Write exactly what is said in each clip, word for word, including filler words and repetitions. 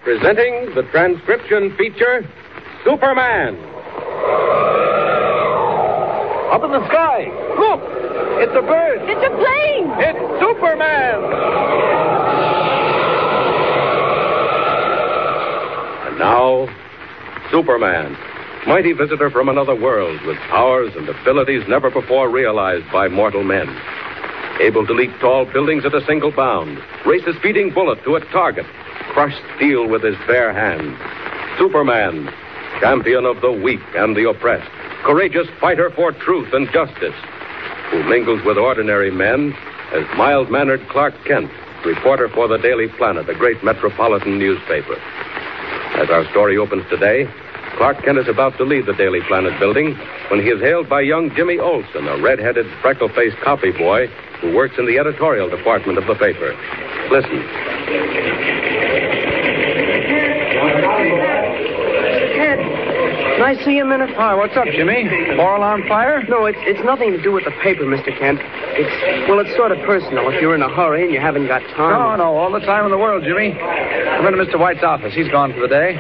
presenting the transcription feature, Superman. Up in the sky. Look! It's a bird. It's a plane. It's Superman. And now, Superman, mighty visitor from another world with powers and abilities never before realized by mortal men. Able to leap tall buildings at a single bound, race a speeding bullet to a target, crush steel with his bare hands. Superman, champion of the weak and the oppressed, courageous fighter for truth and justice, who mingles with ordinary men as mild-mannered Clark Kent, reporter for the Daily Planet, a great metropolitan newspaper. As our story opens today, Clark Kent is about to leave the Daily Planet building when he is hailed by young Jimmy Olsen, a red-headed, freckle-faced copy boy who works in the editorial department of the paper. Listen. Kent, can I see you a minute? Hi, what's up, Jimmy? Moral on fire? No, it's it's nothing to do with the paper, Mister Kent. It's, well, it's sort of personal if you're in a hurry and you haven't got time. No, no, all the time in the world, Jimmy. Come into Mister White's office. He's gone for the day.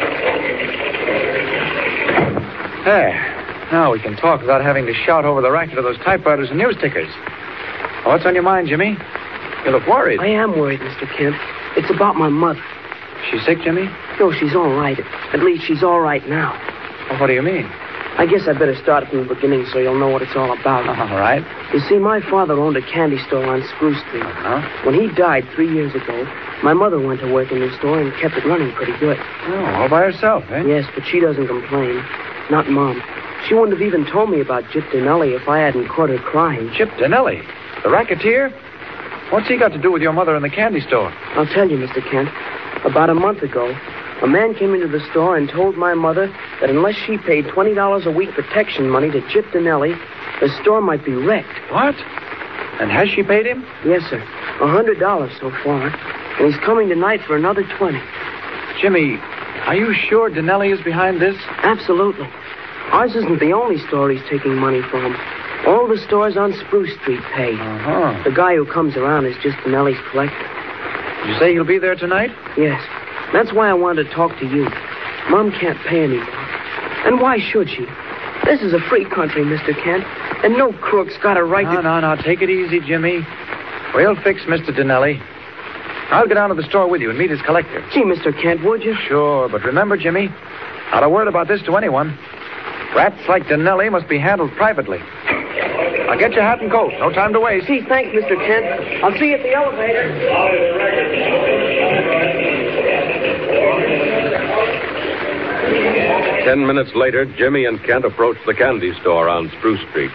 There. Now we can talk without having to shout over the racket of those typewriters and news tickers. What's on your mind, Jimmy? You look worried. I am worried, Mister Kent. It's about my mother. She's sick, Jimmy? No, she's all right. At least she's all right now. Well, what do you mean? I guess I'd better start from the beginning so you'll know what it's all about. All right. You see, my father owned a candy store on Spruce Street. Uh-huh. When he died three years ago, my mother went to work in the store and kept it running pretty good. Oh, all by herself, eh? Yes, but she doesn't complain. Not Mom. She wouldn't have even told me about Gyp Dinelli if I hadn't caught her crying. Gyp Dinelli? The racketeer? What's he got to do with your mother in the candy store? I'll tell you, Mister Kent. About a month ago, a man came into the store and told my mother that unless she paid twenty dollars a week protection money to Gyp Dinelli, the store might be wrecked. What? And has she paid him? Yes, sir. A hundred dollars so far. And he's coming tonight for another twenty. Jimmy, are you sure Dinelli is behind this? Absolutely. Ours isn't the only store he's taking money from. All the stores on Spruce Street pay. Uh-huh. The guy who comes around is just Dinelli's collector. Did you say he'll be there tonight? Yes. That's why I wanted to talk to you. Mom can't pay anymore. And why should she? This is a free country, Mister Kent, and no crook's got a right no, to... No, no, no. Take it easy, Jimmy. We'll fix Mister Dinelli. I'll go down to the store with you and meet his collector. Gee, Mister Kent, would you? Sure, but remember, Jimmy, not a word about this to anyone. Rats like Dinelli must be handled privately. Now get your hat and coat. No time to waste. Gee, thanks, Mister Kent. I'll see you at the elevator. Ten minutes later, Jimmy and Kent approached the candy store on Spruce Street.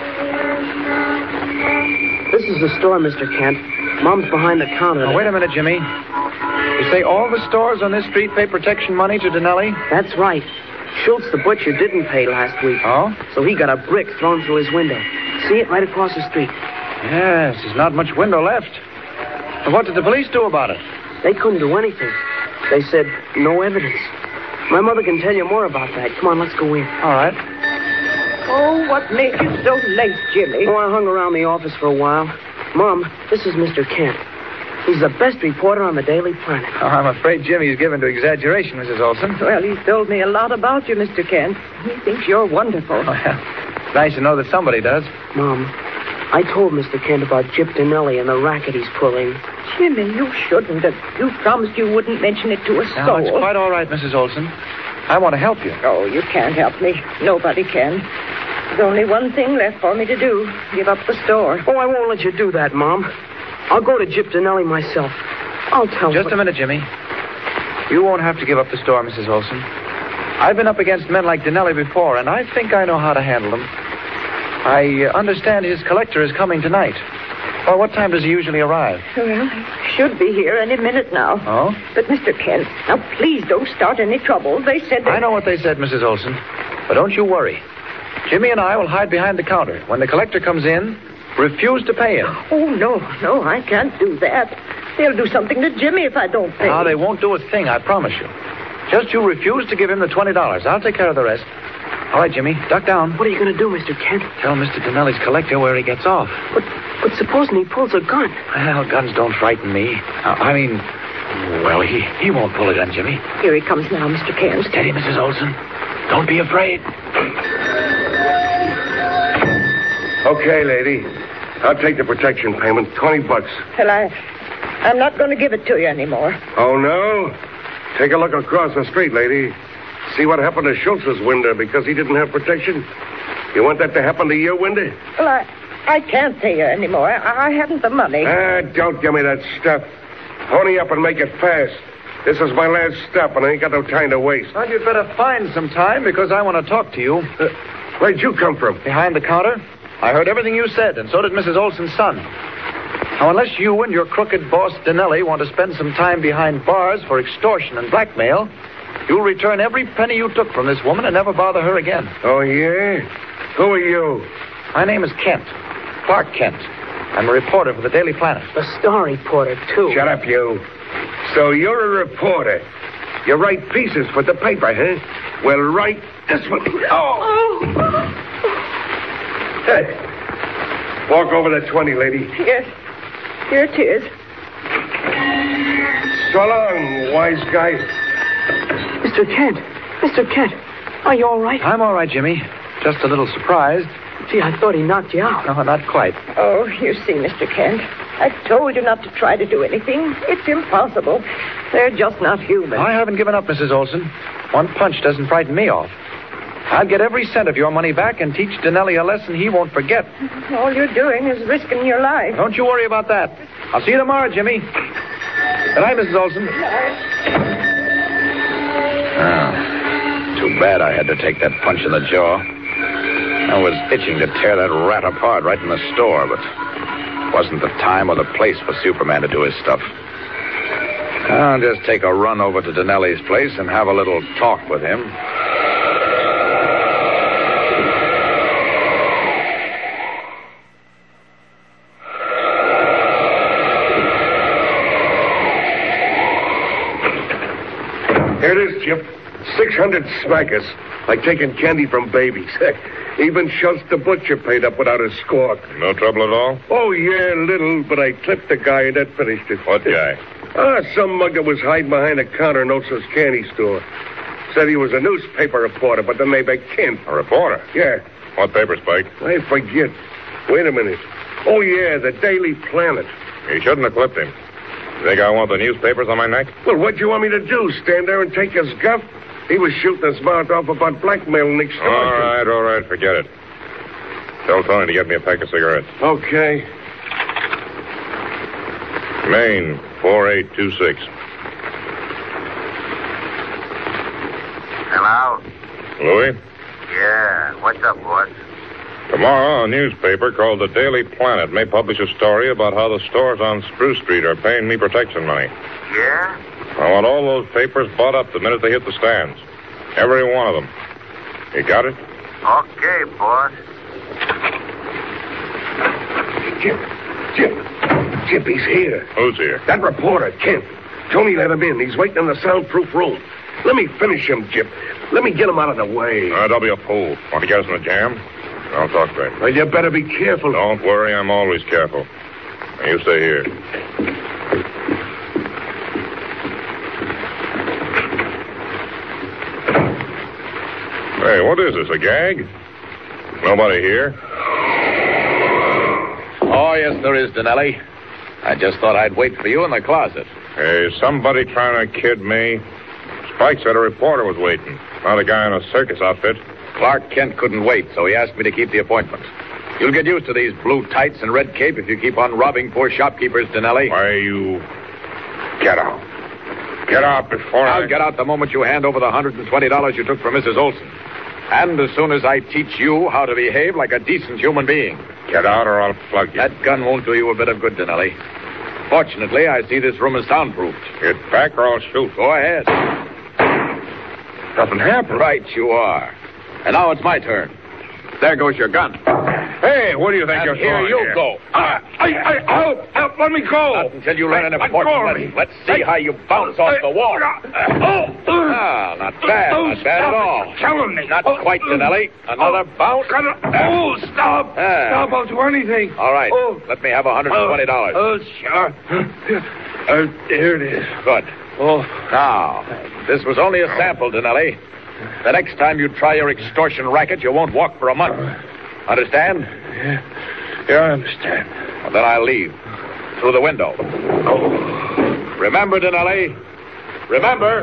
This is the store, Mister Kent. Mom's behind the counter. Now, wait a minute, Jimmy. You say all the stores on this street pay protection money to Dinelli? That's right. Schultz, the butcher, didn't pay last week. Oh? So he got a brick thrown through his window. See it right across the street? Yes, there's not much window left. And what did the police do about it? They couldn't do anything. They said no evidence. My mother can tell you more about that. Come on, let's go in. All right. Oh, what made you so late, Jimmy? Oh, I hung around the office for a while. Mom, this is Mister Kent. He's the best reporter on the Daily Planet. Oh, I'm afraid Jimmy's given to exaggeration, Missus Olson. Well, he's told me a lot about you, Mister Kent. He thinks you're wonderful. Oh, yeah. It's nice to know that somebody does. Mom, I told Mister Kent about Gyp Dinelli and the racket he's pulling. Jimmy, you shouldn't have. You promised you wouldn't mention it to a No, soul. it's quite all right, Missus Olson. I want to help you. Oh, you can't help me. Nobody can. There's only one thing left for me to do. Give up the store. Oh, I won't let you do that, Mom. I'll go to Gyp Dinelli myself. I'll tell Just what... a minute, Jimmy. You won't have to give up the store, Missus Olson. I've been up against men like Dinelli before, and I think I know how to handle them. I uh, understand his collector is coming tonight. Well, what time does he usually arrive? Well, he should be here any minute now. Oh? But, Mister Kent, now please don't start any trouble. They said that... I know what they said, Missus Olson. But don't you worry. Jimmy and I will hide behind the counter. When the collector comes in, refuse to pay him. Oh, no, no, I can't do that. They'll do something to Jimmy if I don't pay. No, they won't do a thing, I promise you. Just you refuse to give him the twenty dollars. I'll take care of the rest. All right, Jimmy, duck down. What are you going to do, Mister Kent? Tell Mister Dinelli's collector where he gets off. But, but supposing he pulls a gun? Well, guns don't frighten me. Uh, I mean, Well, he, he won't pull a gun, Jimmy. Here he comes now, Mister Kent. Steady, Missus Olson. Don't be afraid. Okay, lady. I'll take the protection payment, twenty bucks. Well, I, I'm not going to give it to you anymore. Oh, no? Take a look across the street, lady. See what happened to Schultz's window because he didn't have protection? You want that to happen to your window? Well, I, I can't pay you anymore. I, I haven't the money. Ah, don't give me that stuff. Pony up and make it fast. This is my last stop, and I ain't got no time to waste. Well, you'd better find some time because I want to talk to you. Uh, where'd you come from? Behind the counter. I heard everything you said, and so did Missus Olson's son. Now, unless you and your crooked boss, Dinelli, want to spend some time behind bars for extortion and blackmail, you'll return every penny you took from this woman and never bother her again. Oh, yeah? Who are you? My name is Kent. Clark Kent. I'm a reporter for the Daily Planet. A star reporter, too. Shut up, you. So you're a reporter. You write pieces for the paper, huh? Well, write this one. Oh! Hey. Walk over the twenty, lady. Yes. Here it is. So long, wise guy. Mister Kent. Mister Kent. Are you all right? I'm all right, Jimmy. Just a little surprised. Gee, I thought he knocked you out. No, not quite. Oh, you see, Mister Kent, I told you not to try to do anything. It's impossible. They're just not human. I haven't given up, Missus Olson. One punch doesn't frighten me off. I'll get every cent of your money back and teach Dinelli a lesson he won't forget. All you're doing is risking your life. Don't you worry about that. I'll see you tomorrow, Jimmy. Good night, Missus Olson. Oh, too bad I had to take that punch in the jaw. I was itching to tear that rat apart right in the store, but it wasn't the time or the place for Superman to do his stuff. I'll just take a run over to Dinelli's place and have a little talk with him. Here it is, Chip. six hundred smackers. Like taking candy from babies. Even Schultz the butcher paid up without a squawk. No trouble at all? Oh, yeah, little, but I clipped the guy and that finished it. What guy? Ah, some mugger was hiding behind a counter in Olson's candy store. Said he was a newspaper reporter, but then they make Kent. A reporter? Yeah. What paper, Spike? I forget. Wait a minute. Oh, yeah, the Daily Planet. He shouldn't have clipped him. You think I want the newspapers on my neck? Well, what do you want me to do, stand there and take his guff? He was shooting his mouth off about blackmail and extortion. All right, all right, forget it. Tell Tony to get me a pack of cigarettes. Okay. Maine, four eight two six. Hello? Louis? Yeah, what's up, boss? Tomorrow, a newspaper called the Daily Planet may publish a story about how the stores on Spruce Street are paying me protection money. Yeah? I want all those papers bought up the minute they hit the stands. Every one of them. You got it? Okay, boss. Chip, Chip, Chip, he's here. Who's here? That reporter, Kent. Tony let him in. He's waiting in the soundproof room. Let me finish him, Chip. Let me get him out of the way. Uh, don't be a fool. Want to get us in a jam? I'll talk to him. Well, you better be careful. Don't worry, I'm always careful. Now, you stay here. Hey, what is this, a gag? Nobody here? Oh, yes, there is, Dinelli. I just thought I'd wait for you in the closet. Hey, is somebody trying to kid me? Spike said a reporter was waiting, not a guy in a circus outfit. Clark Kent couldn't wait, so he asked me to keep the appointment. You'll get used to these blue tights and red cape if you keep on robbing poor shopkeepers, Dinelli. Why, you... Get out. Get out before I'll I... get out the moment you hand over the one hundred twenty dollars you took from Missus Olson. And as soon as I teach you how to behave like a decent human being. Get out or I'll plug you. That gun won't do you a bit of good, Dinelli. Fortunately, I see this room is soundproofed. Get back or I'll shoot. Go ahead. Nothing happened. Right you are. And now it's my turn. There goes your gun. Hey, where do you think And you're here going you here? go. Ah, I, I, help, help, let me go. Not until you learn an Let important go of lesson. me. Let's see how you bounce off the wall. Oh, Ah, not bad, Oh, not bad at stop all. it. Killing me. Not Oh, quite, oh, Danelli. Another oh, bounce. gotta- Oh, stop. Ah. Stop, I'll do anything. All right. Oh. Let me have one hundred twenty dollars. Oh, sure. Uh, here it is. Good. Oh. Now, this was only a sample, Danelli. The next time you try your extortion racket, you won't walk for a month. Understand? Yeah, yeah I understand. Well, then I'll leave. Through the window. Oh. Remember, Danelli. Remember.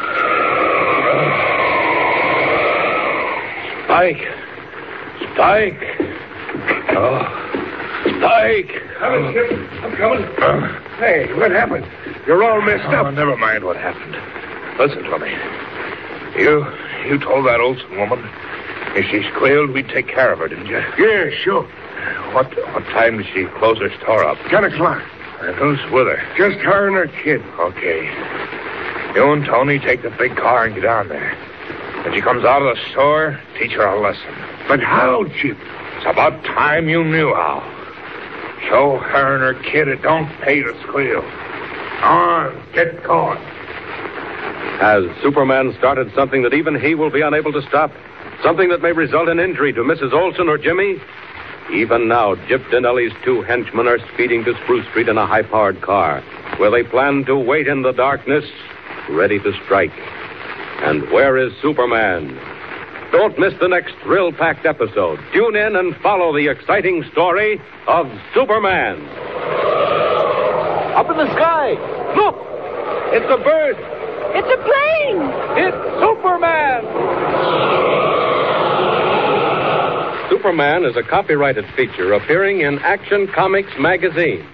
Spike. Spike. Oh. Spike. Coming, Chip. I'm coming. Hey, what happened? You're all messed up. Oh, never mind what happened. Listen to me. You you told that Olson woman if she squealed, we'd take care of her, didn't you? Yeah, sure. What what time did she close her store up? Ten o'clock. And who's with her? Just her and her kid. Okay. You and Tony take the big car and get down there. When she comes out of the store, teach her a lesson. But how, Chip? It's about time you knew how. Show her and her kid it don't pay to squeal. On, get going. Has Superman started something that even he will be unable to stop? Something that may result in injury to Missus Olson or Jimmy? Even now, Jip Dinelli's two henchmen are speeding to Spruce Street in a high-powered car, where they plan to wait in the darkness, ready to strike. And where is Superman? Don't miss the next thrill-packed episode. Tune in and follow the exciting story of Superman. Up in the sky! Look! It's a bird! It's a plane! It's Superman! Superman is a copyrighted feature appearing in Action Comics magazine.